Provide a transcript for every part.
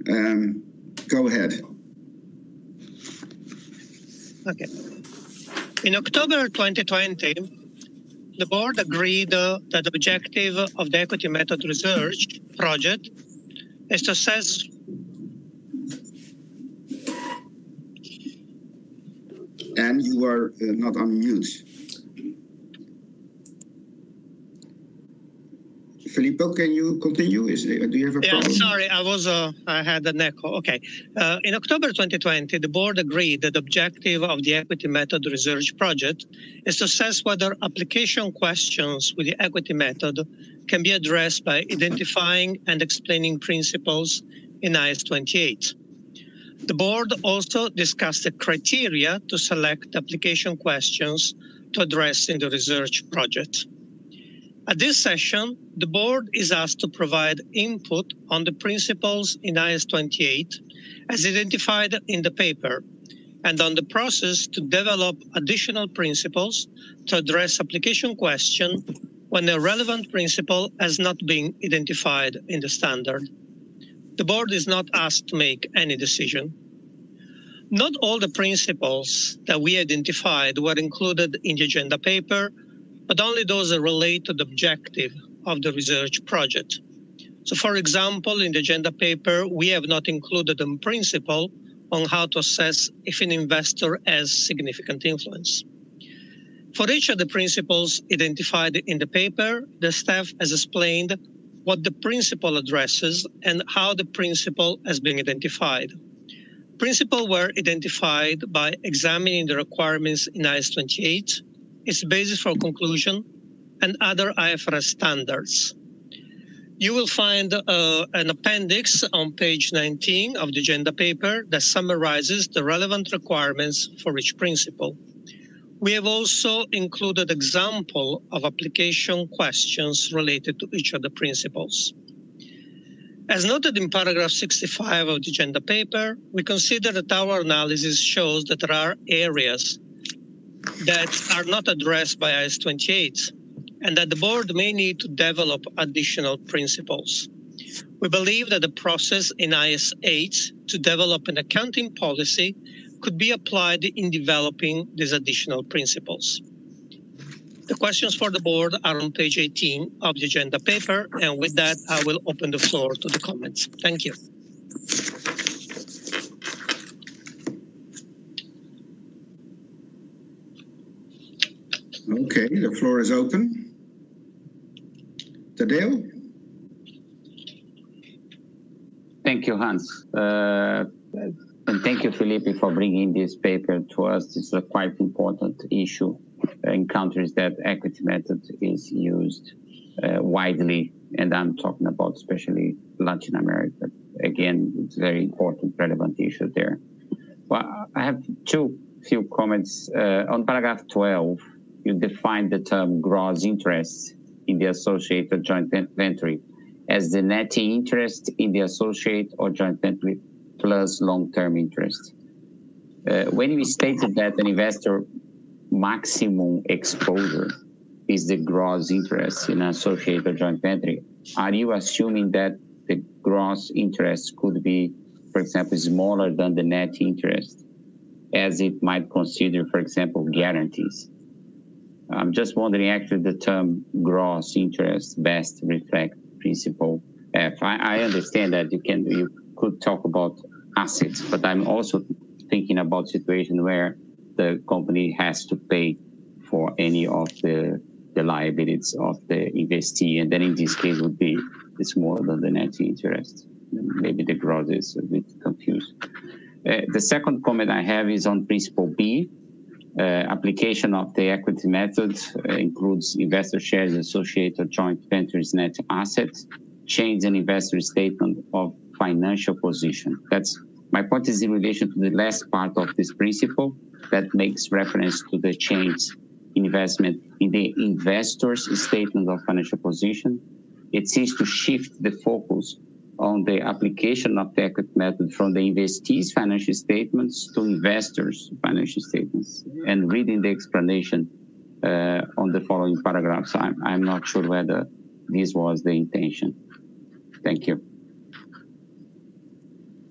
Go ahead. Okay. In October 2020, the board agreed that the objective of the equity method research project is to assess and you are not on mute. Filippo, can you continue? Do you have a problem? Sorry, I had an echo. Okay. In October 2020, the board agreed that the objective of the equity method research project is to assess whether application questions with the equity method can be addressed by identifying and explaining principles in IAS 28. The board also discussed the criteria to select application questions to address in the research project. At this session, the board is asked to provide input on the principles in IAS 28 as identified in the paper and on the process to develop additional principles to address application question when a relevant principle has not been identified in the standard. The board is not asked to make any decision. Not all the principles that we identified were included in the agenda paper, but only those that relate to the objective of the research project. So for example, in the agenda paper, we have not included a principle on how to assess if an investor has significant influence. For each of the principles identified in the paper, the staff has explained what the principle addresses and how the principle has been identified. Principles were identified by examining the requirements in IAS 28, its basis for conclusion, and other IFRS standards. You will find an appendix on page 19 of the agenda paper that summarizes the relevant requirements for each principle. We have also included examples of application questions related to each of the principles. As noted in paragraph 65 of the agenda paper, we consider that our analysis shows that there are areas that are not addressed by IAS 28 and that the board may need to develop additional principles. We believe that the process in IAS 8 to develop an accounting policy could be applied in developing these additional principles. The questions for the board are on page 18 of the agenda paper, and with that, I will open the floor to the comments. Thank you. Okay, the floor is open. Tadeo? Thank you, Hans. And thank you, Filippo, for bringing this paper to us. It's a quite important issue in countries that equity method is used widely, and I'm talking about especially Latin America. Again, it's a very important, relevant issue there. Well, I have few comments. On paragraph 12, you define the term gross interest in the associate or joint venture as the net interest in the associate or joint venture plus long-term interest. When we stated that an investor maximum exposure is the gross interest in an associate or joint venture, are you assuming that the gross interest could be, for example, smaller than the net interest, as it might consider, for example, guarantees? I'm just wondering, actually, the term gross interest best reflect principle F. I understand that you could talk about assets, but I'm also thinking about situation where the company has to pay for any of the liabilities of the investee, and then in this case would be it's more than the net interest. Maybe the gross is a bit confused. The second comment I have is on principle B. Application of the equity method includes investor shares, associate or joint ventures net assets, change an investor statement of financial position. That's my point is in relation to the last part of this principle that makes reference to the change investment in the investor's statement of financial position. It seems to shift the focus on the application of the equity method from the investee's financial statements to investors' financial statements. And reading the explanation on the following paragraphs, I'm not sure whether this was the intention. Thank you.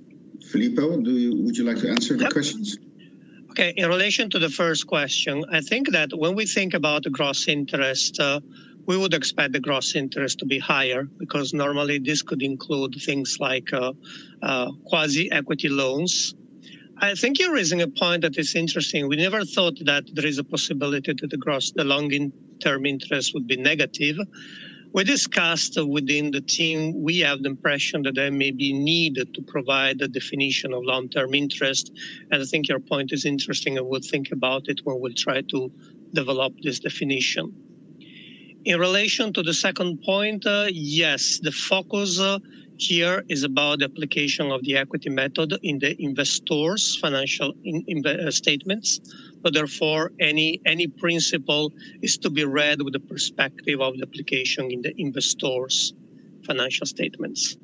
Filippo, would you like to answer the questions? Okay, in relation to the first question, I think that when we think about the gross interest, we would expect the gross interest to be higher because normally this could include things like quasi-equity loans. I think you're raising a point that is interesting. We never thought that there is a possibility that the long-term interest would be negative. We discussed within the team, we have the impression that there may be need to provide a definition of long-term interest. And I think your point is interesting, and we'll think about it when we'll try to develop this definition. In relation to the second point, yes, the focus here is about the application of the equity method in the investors' financial statements. So therefore, any principle is to be read with the perspective of the application in the investors' financial statements.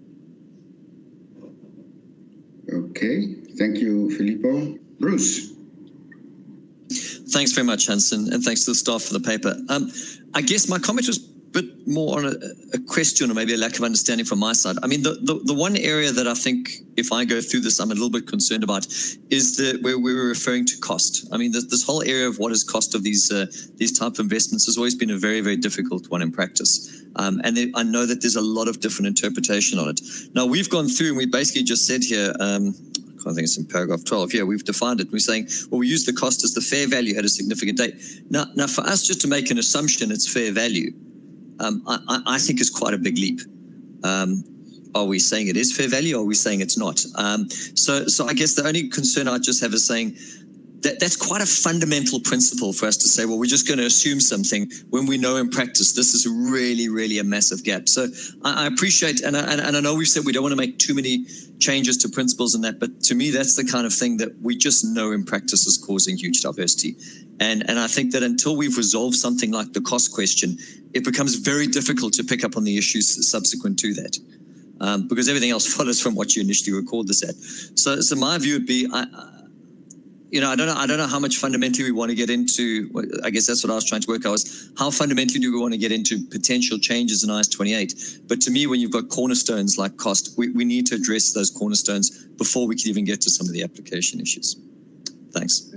Okay, thank you, Filippo. Bruce. Thanks very much, Hansen, and thanks to the staff for the paper. I guess my comment was a bit more on a question or maybe a lack of understanding from my side. I mean, the one area that I think, if I go through this, I'm a little bit concerned about is where we were referring to cost. I mean, this whole area of what is cost of these type of investments has always been a very, very difficult one in practice. And I know that there's a lot of different interpretation on it. Now, we've gone through and we basically just said here, I think it's in paragraph 12. Yeah, we've defined it. We're saying, well, we use the cost as the fair value at a significant date. Now for us just to make an assumption it's fair value, I think is quite a big leap. Are we saying it is fair value or are we saying it's not? So I guess the only concern I just have is saying that's quite a fundamental principle for us to say, well, we're just going to assume something when we know in practice this is really, really a massive gap. So I appreciate, and I know we've said we don't want to make too many changes to principles and that, but to me, that's the kind of thing that we just know in practice is causing huge diversity. And I think that until we've resolved something like the cost question, it becomes very difficult to pick up on the issues subsequent to that. Because everything else follows from what you initially record this at. So my view would be, I don't know how much fundamentally we want to get into. I guess that's what I was trying to work out was how fundamentally do we want to get into potential changes in IS28? But to me, when you've got cornerstones like cost, we need to address those cornerstones before we can even get to some of the application issues. Thanks.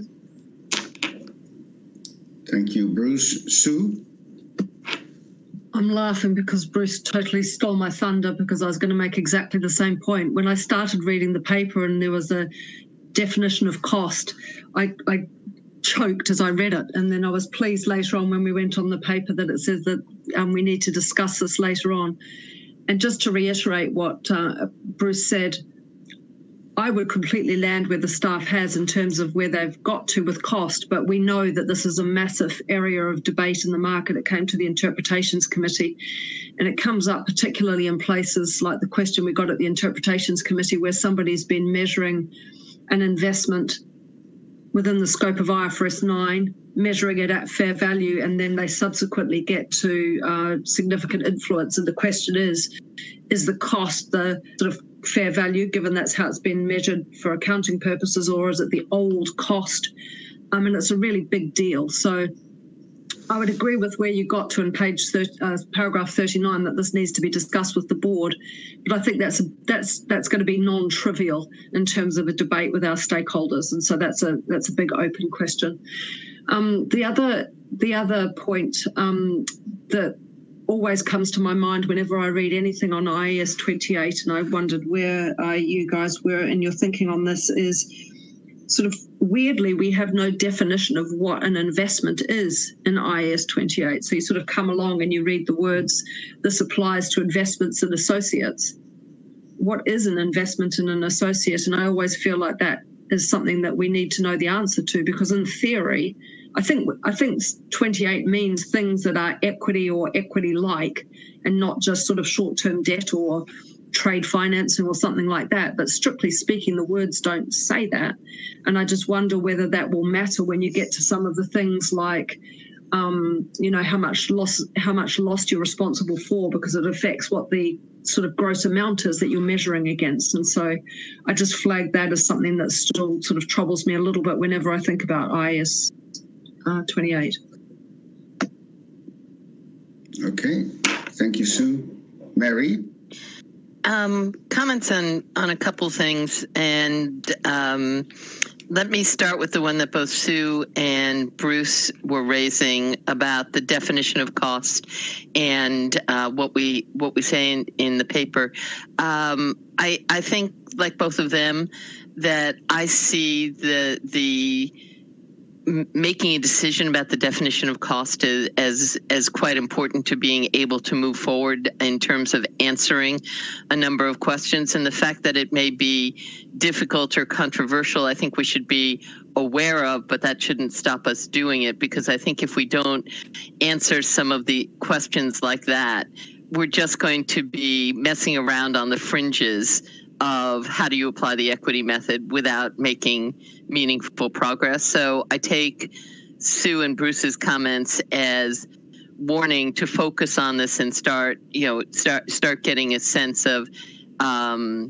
Thank you, Bruce. Sue? I'm laughing because Bruce totally stole my thunder because I was going to make exactly the same point. When I started reading the paper and there was a definition of cost, I choked as I read it, and then I was pleased later on when we went on the paper that it says that we need to discuss this later on. And just to reiterate what Bruce said, I would completely land where the staff has in terms of where they've got to with cost, but we know that this is a massive area of debate in the market. It came to the Interpretations Committee, and it comes up particularly in places like the question we got at the Interpretations Committee where somebody's been measuring an investment within the scope of IFRS 9, measuring it at fair value, and then they subsequently get to significant influence. And the question is the cost the sort of fair value, given that's how it's been measured for accounting purposes, or is it the old cost? I mean, it's a really big deal. So I would agree with where you got to in paragraph 39 that this needs to be discussed with the board, but I think that's going to be non-trivial in terms of a debate with our stakeholders, and so that's a big open question. The other point that always comes to my mind whenever I read anything on IAS 28, and I wondered where you guys were in your thinking on this, is sort of weirdly, we have no definition of what an investment is in IAS 28. So you sort of come along and you read the words, this applies to investments in associates. What is an investment in an associate? And I always feel like that is something that we need to know the answer to, because in theory, I think 28 means things that are equity or equity-like and not just sort of short-term debt or trade financing or something like that. But strictly speaking, the words don't say that. And I just wonder whether that will matter when you get to some of the things like, how much loss you're responsible for, because it affects what the sort of gross amount is that you're measuring against. And so I just flagged that as something that still sort of troubles me a little bit whenever I think about IAS 28. Okay, thank you, Sue. Mary? Comments on a couple things, and let me start with the one that both Sue and Bruce were raising about the definition of cost and what we say in the paper. I think, like both of them, that I see the making a decision about the definition of cost as quite important to being able to move forward in terms of answering a number of questions. And the fact that it may be difficult or controversial, I think we should be aware of, but that shouldn't stop us doing it, because I think if we don't answer some of the questions like that, we're just going to be messing around on the fringes of how do you apply the equity method without making meaningful progress. So I take Sue and Bruce's comments as warning to focus on this and start getting a sense of, how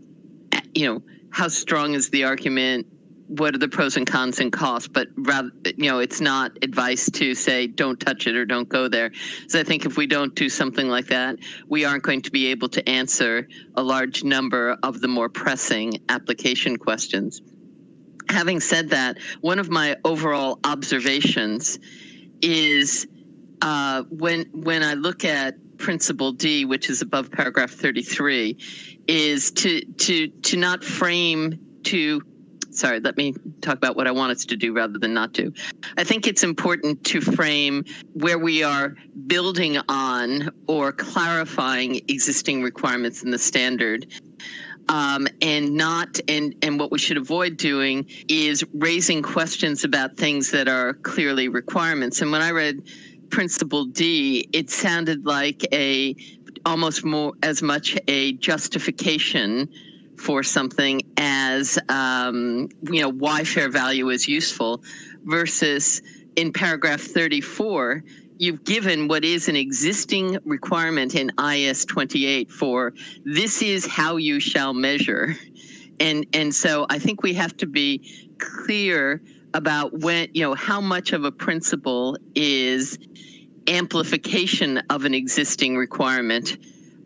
strong is the argument, what are the pros and cons and costs, but rather, it's not advice to say, don't touch it or don't go there. So I think if we don't do something like that, we aren't going to be able to answer a large number of the more pressing application questions. Having said that, one of my overall observations is when I look at Principle D, which is above paragraph 33, is to not frame to. Sorry, let me talk about what I want us to do rather than not do. I think it's important to frame where we are building on or clarifying existing requirements in the standard. And what we should avoid doing is raising questions about things that are clearly requirements. And when I read Principle D, it sounded like almost more as much a justification for something as, why fair value is useful, versus in paragraph 34, you've given what is an existing requirement in IS 28 for this is how you shall measure. And so I think we have to be clear about when, how much of a principle is amplification of an existing requirement.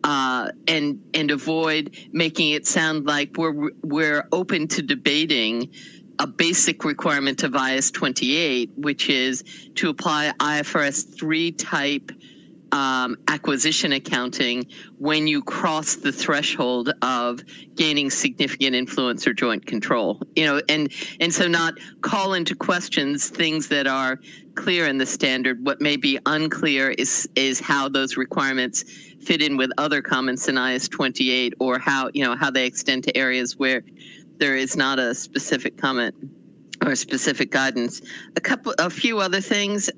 And avoid making it sound like we're open to debating a basic requirement of IS 28, which is to apply IFRS 3 type acquisition accounting when you cross the threshold of gaining significant influence or joint control. And so not call into questions things that are clear in the standard. What may be unclear is how those requirements fit in with other comments in IS 28, or how they extend to areas where there is not a specific comment or specific guidance. A few other things.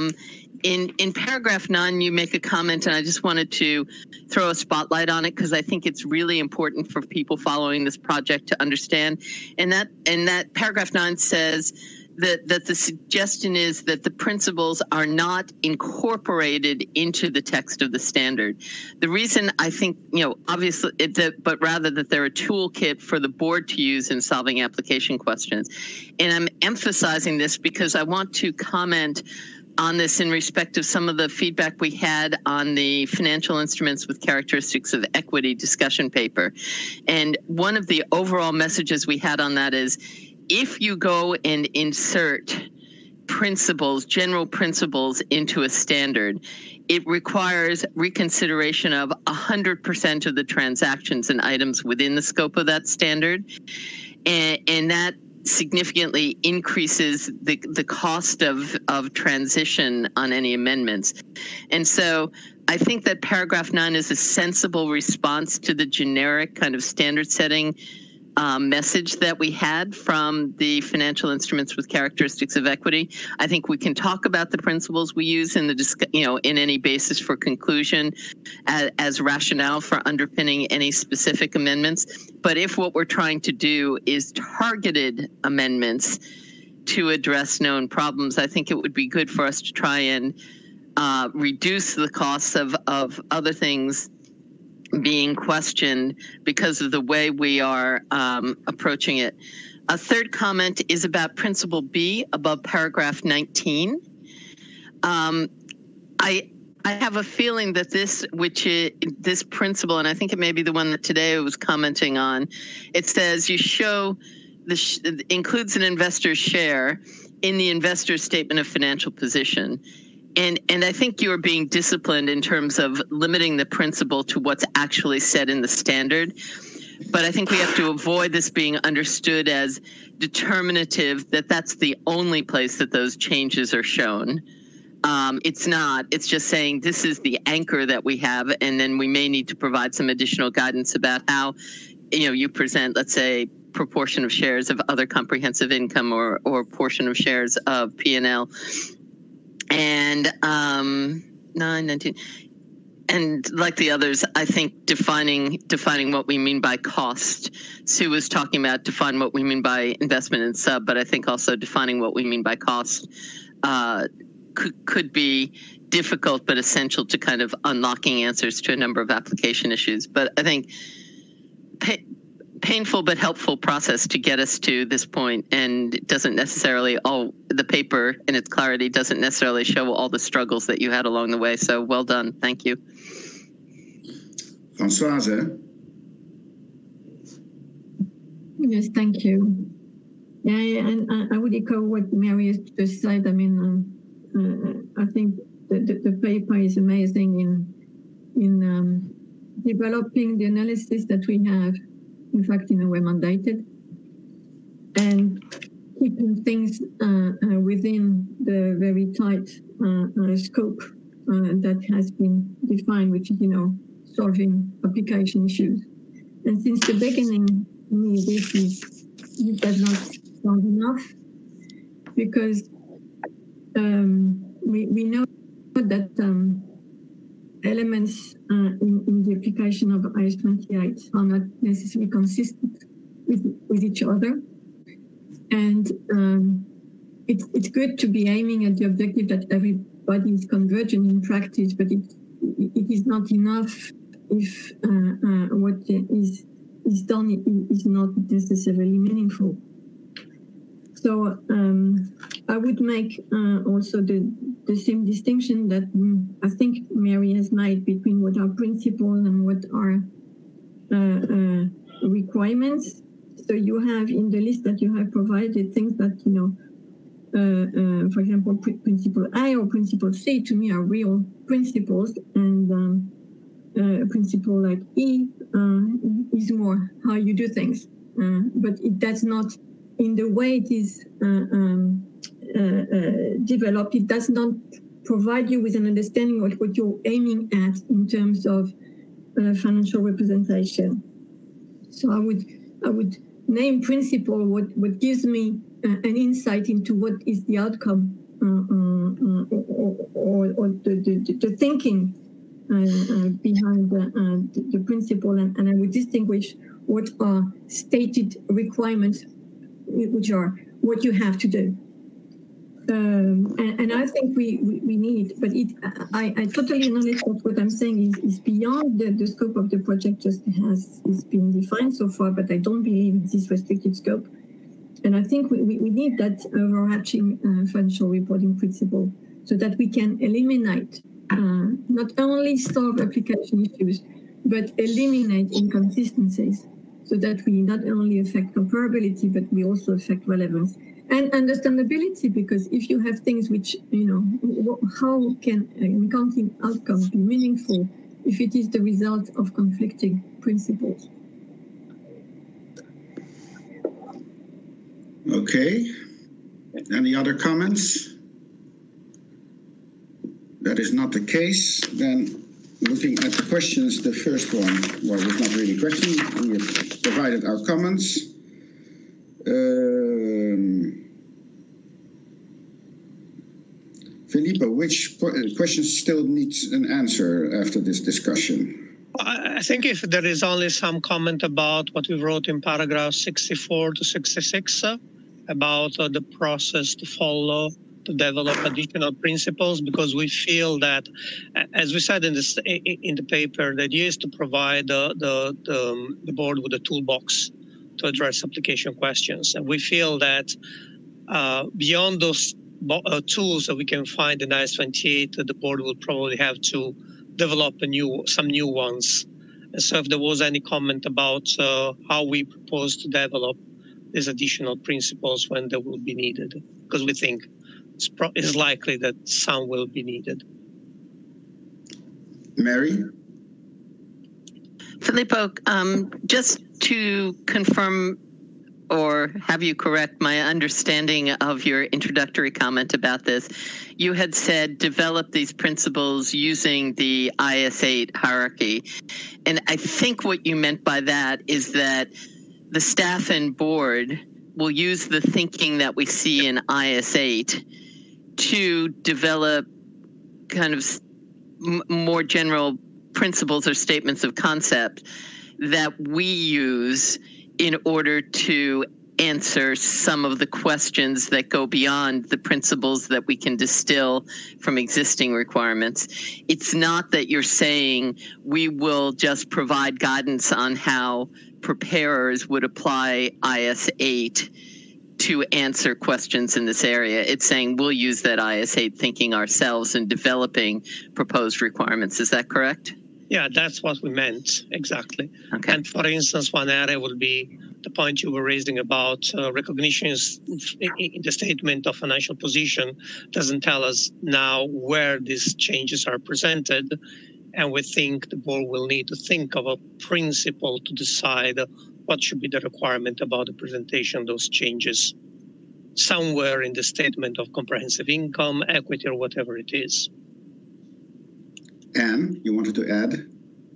In paragraph 9, you make a comment, and I just wanted to throw a spotlight on it because I think it's really important for people following this project to understand. And that paragraph 9 says that the suggestion is that the principles are not incorporated into the text of the standard. The reason I think, obviously, but rather that they're a toolkit for the board to use in solving application questions. And I'm emphasizing this because I want to comment on this in respect of some of the feedback we had on the financial instruments with characteristics of equity discussion paper. And one of the overall messages we had on that is, if you go and insert general principles into a standard, it requires reconsideration of 100% of the transactions and items within the scope of that standard. And that significantly increases the cost of transition on any amendments. And so I think that paragraph 9 is a sensible response to the generic kind of standard setting message that we had from the financial instruments with characteristics of equity. I think we can talk about the principles we use in in any basis for conclusion as rationale for underpinning any specific amendments. But if what we're trying to do is targeted amendments to address known problems, I think it would be good for us to try and reduce the costs of other things being questioned because of the way we are approaching it. A third comment is about Principle B above paragraph 19. I I have a feeling that this principle, and I think it may be the one that today was commenting on, it says you show includes an investor's share in the investor's statement of financial position. And I think you're being disciplined in terms of limiting the principle to what's actually said in the standard. But I think we have to avoid this being understood as determinative, that that's the only place that those changes are shown. It's not. It's just saying this is the anchor that we have, and then we may need to provide some additional guidance about how, you present, let's say, proportion of shares of other comprehensive income or portion of shares of P&L. And 19. And like the others, I think defining what we mean by cost. Sue was talking about define what we mean by investment and sub, but I think also defining what we mean by cost could be difficult but essential to kind of unlocking answers to a number of application issues. But I think painful but helpful process to get us to this point, and it doesn't necessarily the paper in its clarity doesn't necessarily show all the struggles that you had along the way. So well done. Thank you. Françoise? Yes, thank you. Yeah, and I would echo what Mary has just said. I mean, I think the paper is amazing in developing the analysis that we have, in fact, in a way mandated, and keeping things within the very tight scope that has been defined, which is, solving application issues. And since the beginning, to me, this does not sound enough, because we know that elements in the application of IAS 28 are not necessarily consistent with each other. And it's good to be aiming at the objective that everybody is convergent in practice, but it is not enough if what is done is not necessarily meaningful. So I would make also the same distinction that I think Mary has made between what are principles and what are requirements. So you have in the list that you have provided things that, for example, principle A or principle C to me are real principles, and a principle like E is more how you do things, but it does not, in the way it is developed, it does not provide you with an understanding of what you're aiming at in terms of financial representation. So I would name principle what gives me an insight into what is the outcome or the thinking behind the principle, and I would distinguish what are stated requirements, which are what you have to do. And I think we need, but I totally acknowledge that what I'm saying is beyond the scope of the project just is been defined so far, but I don't believe it's this restricted scope. And I think we need that overarching financial reporting principle so that we can eliminate, not only solve application issues, but eliminate inconsistencies so that we not only affect comparability, but we also affect relevance. And understandability, because if you have things which, how can an accounting outcome be meaningful if it is the result of conflicting principles? Okay. Any other comments? That is not the case. Then looking at the questions, the first one, well, it's not really a question. We have provided our comments. Filippo, which questions still needs an answer after this discussion? I think if there is only some comment about what we wrote in paragraph 64 to 66 about the process to follow to develop additional principles, because we feel that, as we said in the paper, the idea is to provide the board with a toolbox to address application questions. And we feel that beyond those tools that we can find in IS-28, the board will probably have to develop some new ones. And so if there was any comment about how we propose to develop these additional principles when they will be needed, because we think it's likely that some will be needed. Mary? Filippo, just to confirm or have you correct my understanding of your introductory comment about this, you had said develop these principles using the IS-8 hierarchy. And I think what you meant by that is that the staff and board will use the thinking that we see in IS-8 to develop kind of more general principles or statements of concept that we use in order to answer some of the questions that go beyond the principles that we can distill from existing requirements. It's not that you're saying we will just provide guidance on how preparers would apply IS-8 to answer questions in this area. It's saying we'll use that IS-8 thinking ourselves in developing proposed requirements. Is that correct? Yeah, that's what we meant, exactly. Okay. And for instance, one area would be the point you were raising about recognitions in the statement of financial position doesn't tell us now where these changes are presented. And we think the board will need to think of a principle to decide what should be the requirement about the presentation of those changes somewhere in the statement of comprehensive income, equity, or whatever it is. Anne, you wanted to add?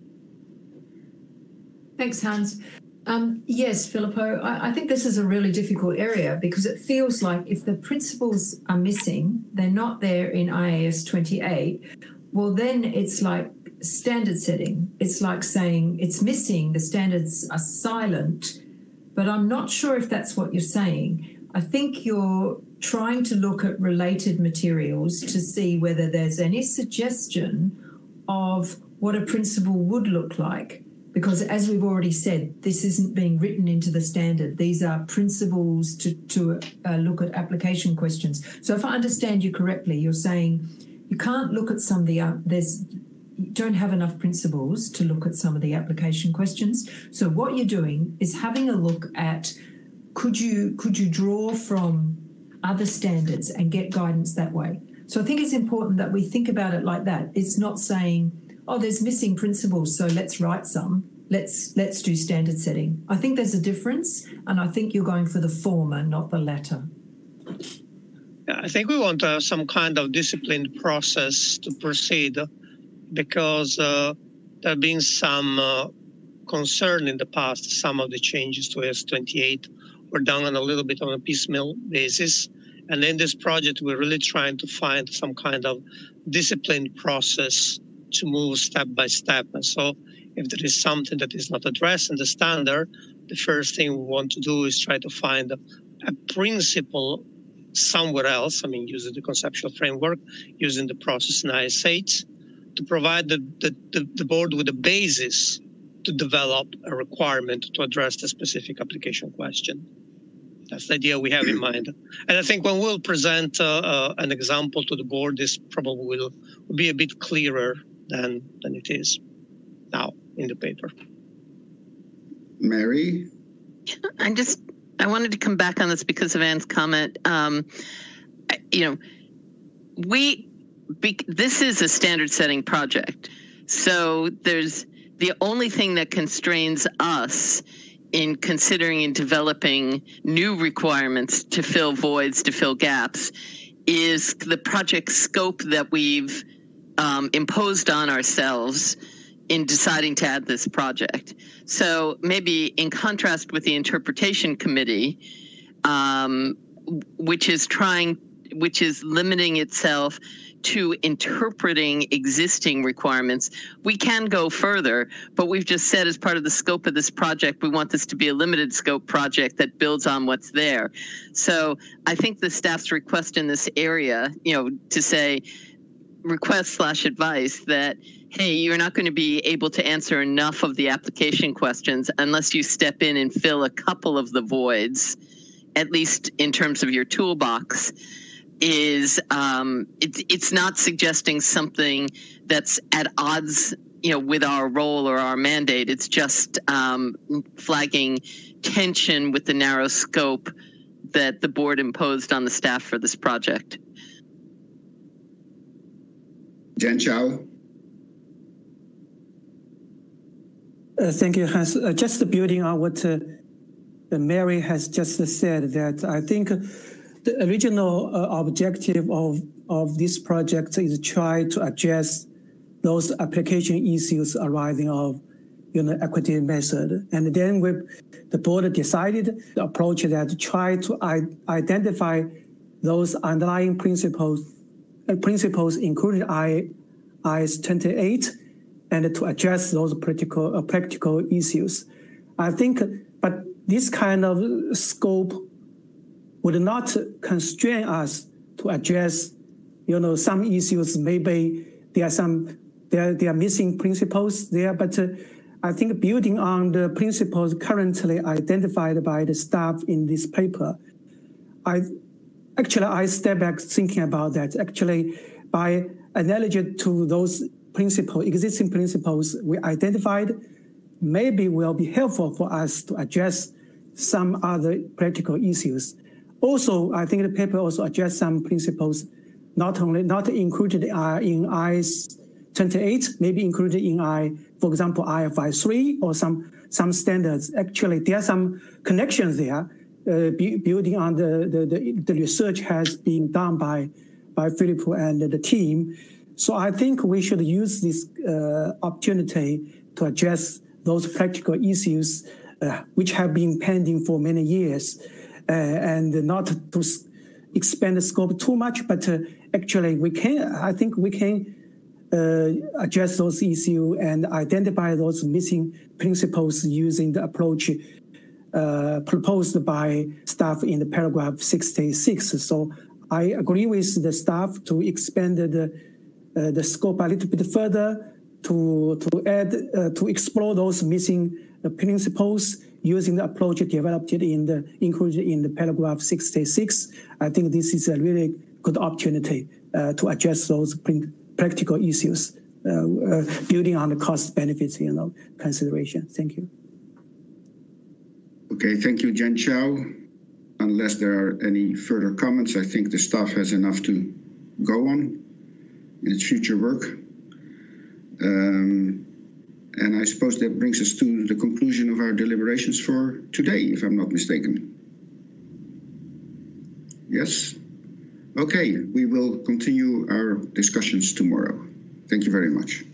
Thanks, Hans. Yes, Filippo, I think this is a really difficult area because it feels like if the principles are missing, they're not there in IAS-28, well, then it's like standard setting. It's like saying it's missing, the standards are silent, but I'm not sure if that's what you're saying. I think you're trying to look at related materials to see whether there's any suggestion of what a principle would look like. Because as we've already said, this isn't being written into the standard. These are principles to look at application questions. So if I understand you correctly, you're saying you can't look at some of the, you don't have enough principles to look at some of the application questions. So what you're doing is having a look at, could you draw from other standards and get guidance that way? So I think it's important that we think about it like that. It's not saying, oh, there's missing principles, so let's write some. Let's do standard setting. I think there's a difference, and I think you're going for the former, not the latter. Yeah, I think we want some kind of disciplined process to proceed because there have been some concern in the past. Some of the changes to IS-28 were done on a little bit on a piecemeal basis. And in this project, we're really trying to find some kind of disciplined process to move step by step. And so if there is something that is not addressed in the standard, the first thing we want to do is try to find a principle somewhere else, I mean, using the conceptual framework, using the process in IS-8, to provide the board with a basis to develop a requirement to address the specific application question. That's the idea we have in mind. And I think when we'll present an example to the board, this probably will be a bit clearer than it is now in the paper. Mary? I wanted to come back on this because of Anne's comment. This is a standard setting project. So there's the only thing that constrains us in considering and developing new requirements to fill voids, to fill gaps, is the project scope that we've imposed on ourselves in deciding to add this project. So maybe in contrast with the interpretation committee, which is limiting itself to interpreting existing requirements, we can go further, but we've just said as part of the scope of this project, we want this to be a limited scope project that builds on what's there. So I think the staff's request in this area, to say request/advice that, hey, you're not going to be able to answer enough of the application questions unless you step in and fill a couple of the voids, at least in terms of your toolbox. is it's not suggesting something that's at odds, with our role or our mandate. It's just flagging tension with the narrow scope that the board imposed on the staff for this project. Jen Chow. Thank you, Hans. Just building on what Mary has just said, that I think the original objective of this project is try to address those application issues arising of equity method. And then the board decided the approach that try to identify those underlying principles including IAS 28, and to address those practical issues. I think, but this kind of scope would not constrain us to address, some issues. Maybe there are missing principles there, but I think building on the principles currently identified by the staff in this paper, I step back thinking about that. Actually, by analogy to those existing principles we identified, maybe will be helpful for us to address some other practical issues. Also, I think the paper also addressed some principles not included in IAS 28, maybe included in for example, IFI 3 or some standards. Actually, there are some connections there, building on the research has been done by Filippo and the team. So I think we should use this opportunity to address those practical issues which have been pending for many years, and not to expand the scope too much, but actually I think we can address those issues and identify those missing principles using the approach proposed by staff in the paragraph 66. So I agree with the staff to expand the scope a little bit further to add to explore those missing principles using the approach developed included in the paragraph 66. I think this is a really good opportunity to address those practical issues, building on the cost benefits consideration. Thank you. Okay, thank you, Jen Chow. Unless there are any further comments, I think the staff has enough to go on in its future work. And I suppose that brings us to the conclusion of our deliberations for today, if I'm not mistaken. Yes? Okay, we will continue our discussions tomorrow. Thank you very much.